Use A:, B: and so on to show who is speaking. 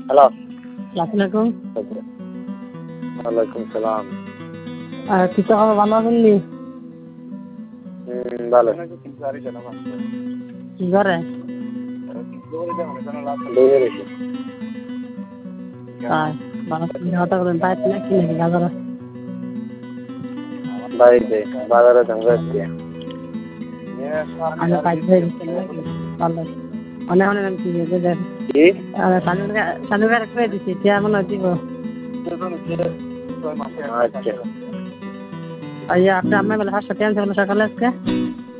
A: Hello.
B: আসসালামু
A: ওয়ালাইকুম সালাম।
B: কি তো খবর, ভালো আছেন নি?
A: ভালো।
B: কি করে? তাই ভালো কথা বলেন, তাই নাকি নাকি বাজারে?
A: বাড়িতে বাজারে ধাঙ্গা আসছে।
B: আমি পাইতে দিচ্ছেন নাকি? ভালো অনেক অনেক আমি কি দেন
A: কি?
B: সানুকার করে দিচ্ছি, কে মনে দিব?
A: আচ্ছা।
B: আপনি আমার বেলা 7:00 আনছে সকালে আজকে।